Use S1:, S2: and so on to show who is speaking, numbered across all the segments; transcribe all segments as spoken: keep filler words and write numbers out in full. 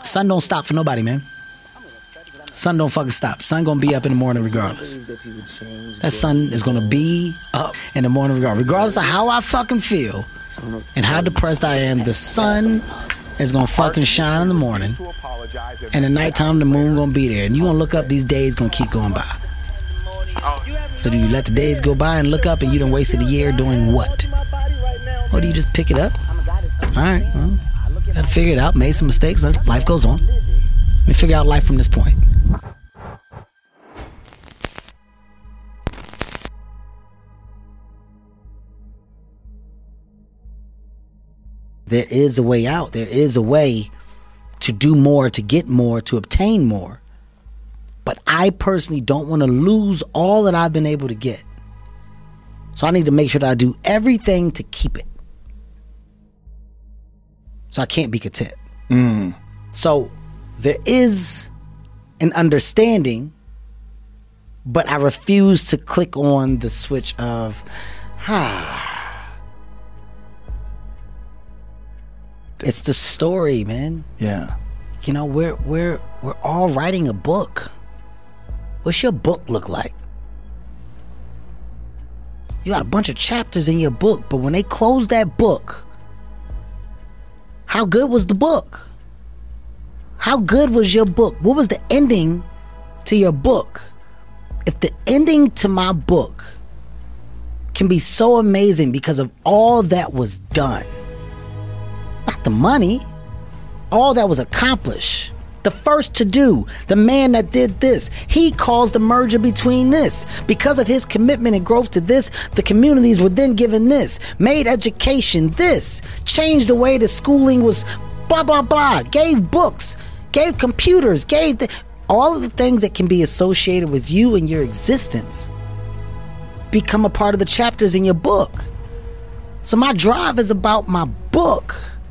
S1: Sun don't stop for nobody, man. Sun don't fucking stop. Sun gonna be up in the morning regardless. That sun is gonna be up in the morning regardless. Regardless of how I fucking feel and how depressed I am, the sun is gonna fucking shine in the morning. And at nighttime, the moon gonna be there. And you gonna look up, these days gonna keep going by. So do you let the days go by and look up and you done wasted a year doing what? Or do you just pick it up? Alright, well, gotta figure it out, made some mistakes, life goes on. Let me figure out life from this point. There is a way out. There is a way to do more, to get more, to obtain more. But I personally don't want to lose all that I've been able to get. So I need to make sure that I do everything to keep it. So I can't be content.
S2: Mm.
S1: So there is an understanding, but I refuse to click on the switch of, ah. It's the story, man.
S2: Yeah.
S1: You know, we're we're we're all writing a book. What's your book look like? You got a bunch of chapters in your book, but when they close that book, how good was the book? How good was your book? What was the ending to your book? If the ending to my book can be so amazing because of all that was done, not the money, all that was accomplished, the first to do, the man that did this, he caused the merger between this. Because of his commitment and growth to this, the communities were then given this, made education this, changed the way the schooling was, blah, blah, blah, gave books, gave computers, gave the, all of the things that can be associated with you and your existence become a part of the chapters in your book. So my drive is about my book.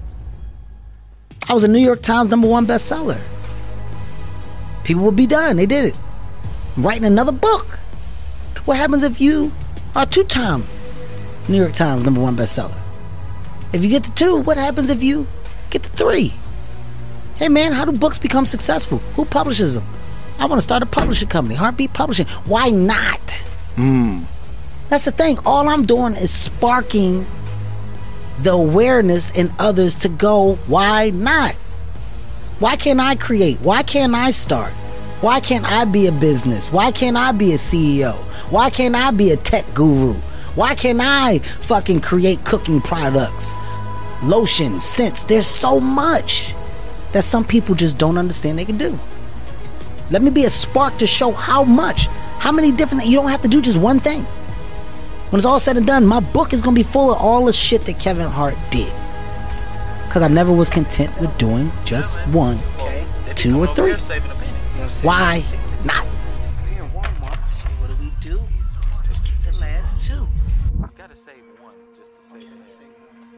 S1: I was a New York Times number one bestseller. People would be done. They did it. I'm writing another book. What happens if you are a two-time New York Times number one bestseller? If you get the two, what happens if you get the three? Hey man, how do books become successful? Who publishes them? I want to start a publishing company, Heartbeat Publishing. Why not?
S2: Mm.
S1: That's the thing. All I'm doing is sparking the awareness in others to go, why not? Why can't I create? Why can't I start? Why can't I be a business? Why can't I be a C E O? Why can't I be a tech guru? Why can't I fucking create cooking products? Lotions, scents. There's so much that some people just don't understand they can do. Let me be a spark to show how much, how many different, you don't have to do just one thing. When it's all said and done, my book is going to be full of all the shit that Kevin Hart did. Because I never was content with doing just one, okay, two, or three. Why not?
S3: What do we do? Let's get the last two. I've got to save one just to save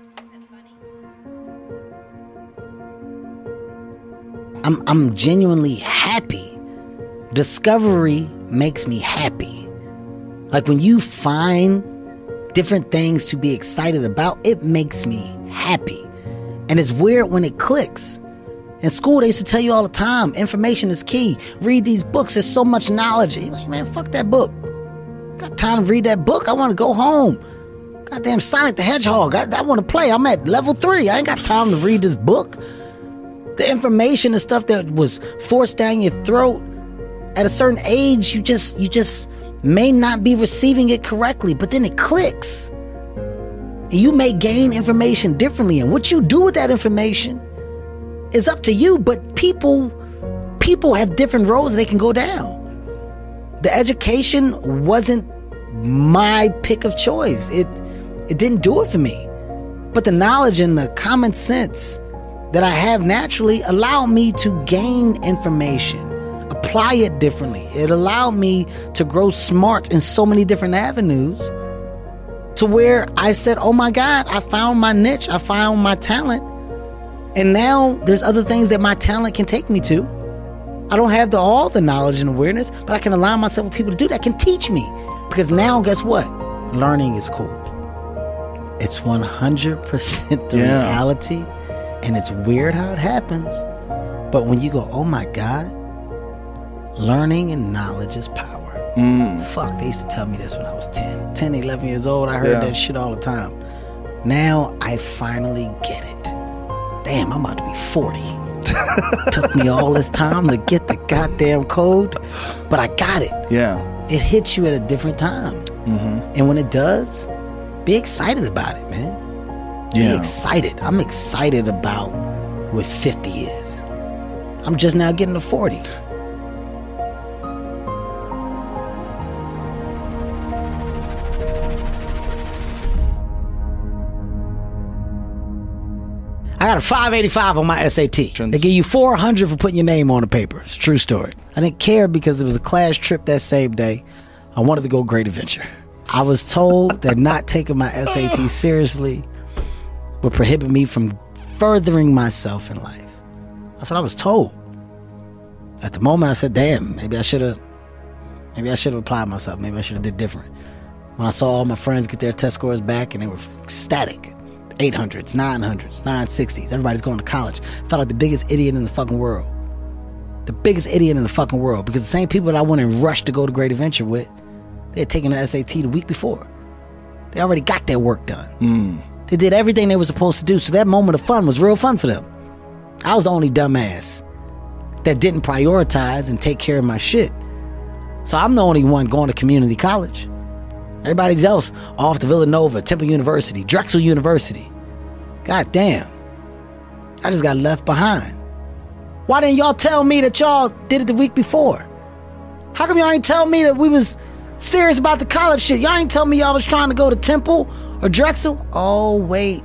S3: it.
S1: I'm, I'm genuinely happy. Discovery makes me happy. Like when you find different things to be excited about, it makes me happy. And it's weird when it clicks. In school, they used to tell you all the time, information is key. Read these books. There's so much knowledge. You're like, man, fuck that book. Got time to read that book. I want to go home. Goddamn Sonic the Hedgehog. I, I want to play. I'm at level three. I ain't got time to read this book. The information and stuff that was forced down your throat at a certain age, you just, you just may not be receiving it correctly, but then it clicks. You may gain information differently, and what you do with that information is up to you, but people people have different roads they can go down. The education wasn't my pick of choice. It it didn't do it for me. But the knowledge and the common sense that I have naturally allowed me to gain information, apply it differently. It allowed me to grow smart in so many different avenues, to where I said, oh my God, I found my niche, I found my talent. And now there's other things that my talent can take me to. I don't have the, all the knowledge and awareness, but I can align myself with people to do that, can teach me. Because now, guess what? Learning is cool. It's one hundred percent the
S2: yeah.
S1: reality. And it's weird how it happens. But when you go, oh my God, learning and knowledge is power.
S2: Mm.
S1: Fuck, they used to tell me this when I was ten, ten, eleven years old. I heard
S2: Yeah.
S1: that shit all the time. Now I finally get it. Damn, I'm about to be forty. Took me all this time to get the goddamn code, but I got it.
S2: Yeah.
S1: It hits you at a different time.
S2: Mm-hmm.
S1: And when it does, be excited about it, man. Be
S2: Yeah.
S1: excited. I'm excited about what fifty is. I'm just now getting to forty. I got a five eighty-five on my S A T. They give you four hundred for putting your name on the paper. It's a true story. I didn't care because it was a class trip that same day. I wanted to go Great Adventure. I was told that not taking my S A T seriously would prohibit me from furthering myself in life. That's what I was told. At the moment, I said, damn, maybe I should have maybe I should have applied myself. Maybe I should have did different. When I saw all my friends get their test scores back and they were ecstatic. eight hundreds, nine hundreds, nine sixties. Everybody's going to college. I felt like the biggest idiot in the fucking world. The biggest idiot in the fucking world. Because the same people that I went and rushed to go to Great Adventure with, they had taken their S A T the week before. They already got their work done.
S2: Mm.
S1: They did everything they were supposed to do. So that moment of fun was real fun for them. I was the only dumbass that didn't prioritize and take care of my shit. So I'm the only one going to community college. Everybody else off to Villanova, Temple University, Drexel University. God damn. I just got left behind. Why didn't y'all tell me that y'all did it the week before? How come y'all ain't tell me that we was serious about the college shit? Y'all ain't tell me y'all was trying to go to Temple or Drexel? Oh, wait.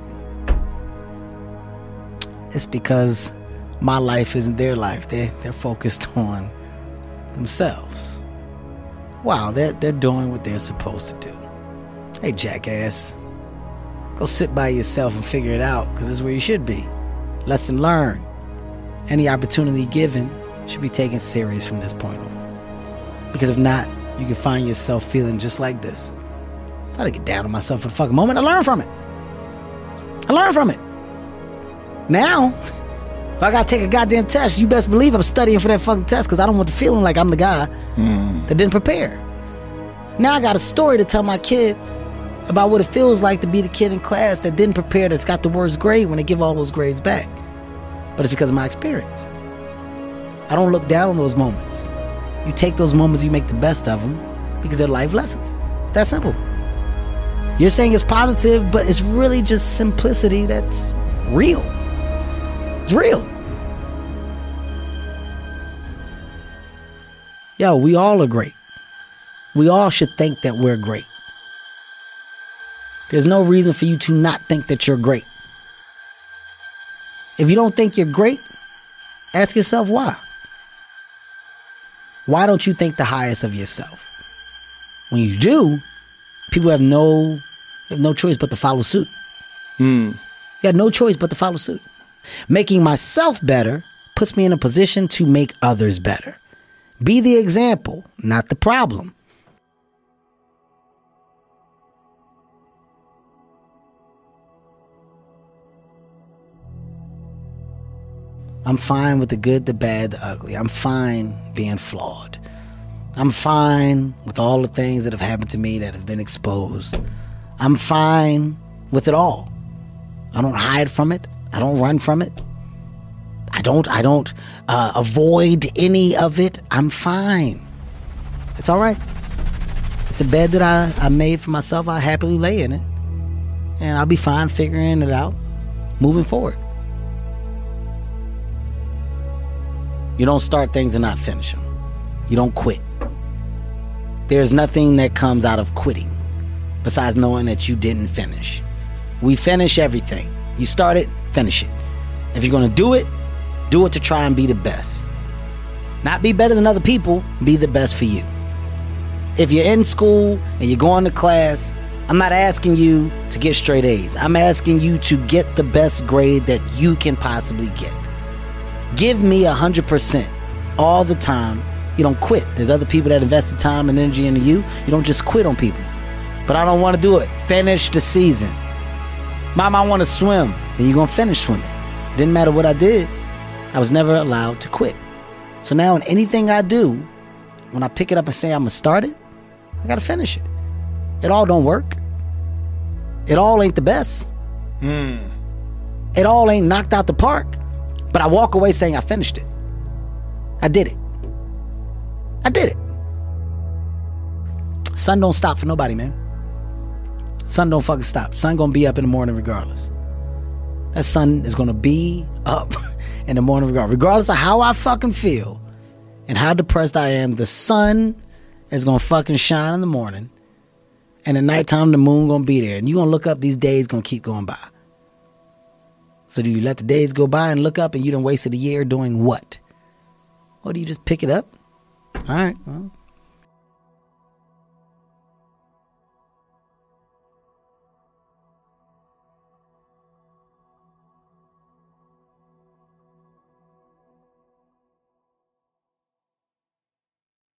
S1: It's because my life isn't their life. They, they're focused on themselves. Wow, they're, they're doing what they're supposed to do. Hey, jackass. Go sit by yourself and figure it out, because this is where you should be. Lesson learned. Any opportunity given should be taken serious from this point on. Because if not, you can find yourself feeling just like this. So I had to get down on myself for the fucking moment. I learned from it. I learned from it. Now, if I gotta take a goddamn test, you best believe I'm studying for that fucking test, because I don't want the feeling like I'm the guy
S2: Mm.
S1: that didn't prepare. Now I got a story to tell my kids about what it feels like to be the kid in class that didn't prepare, that's got the worst grade when they give all those grades back. But it's because of my experience. I don't look down on those moments. You take those moments, you make the best of them, because they're life lessons. It's that simple. You're saying it's positive, but it's really just simplicity that's real. It's real. Yo, we all are great. We all should think that we're great. There's no reason for you to not think that you're great. If you don't think you're great, ask yourself why. Why don't you think the highest of yourself? When you do, people have no have no choice but to follow suit.
S2: Mm.
S1: You have no choice but to follow suit. Making myself better puts me in a position to make others better. Be the example, not the problem. I'm fine with the good, the bad, the ugly. I'm fine being flawed. I'm fine with all the things that have happened to me that have been exposed. I'm fine with it all. I don't hide from it. I don't run from it. I don't I don't uh, avoid any of it. I'm fine. It's all right. It's a bed that I, I made for myself. I happily lay in it. And I'll be fine figuring it out, moving forward. You don't start things and not finish them. You don't quit. There's nothing that comes out of quitting besides knowing that you didn't finish. We finish everything. You start it, finish it. If you're going to do it, do it to try and be the best. Not be better than other people, be the best for you. If you're in school and you're going to class, I'm not asking you to get straight A's. I'm asking you to get the best grade that you can possibly get. Give me one hundred percent all the time. You don't quit. There's other people that invested time and energy into you. You don't just quit on people. But I don't want to do it. Finish the season. Mom, I want to swim. Then you're going to finish swimming. Didn't matter what I did. I was never allowed to quit. So now in anything I do, when I pick it up and say I'm gonna start it, I gotta finish it. It all don't work. It all ain't the best.
S2: Mm.
S1: It all ain't knocked out the park. But I walk away saying I finished it. I did it. I did it. Sun don't stop for nobody, man. Sun don't fucking stop. Sun gonna be up in the morning regardless. That sun is gonna be up in the morning regardless. Regardless of how I fucking feel and how depressed I am, the sun is gonna fucking shine in the morning. And at nighttime, the moon gonna be there. And you gonna look up, these days gonna keep going by. So do you let the days go by and look up and you done wasted a year doing what? Or do you just pick it up? All right, well,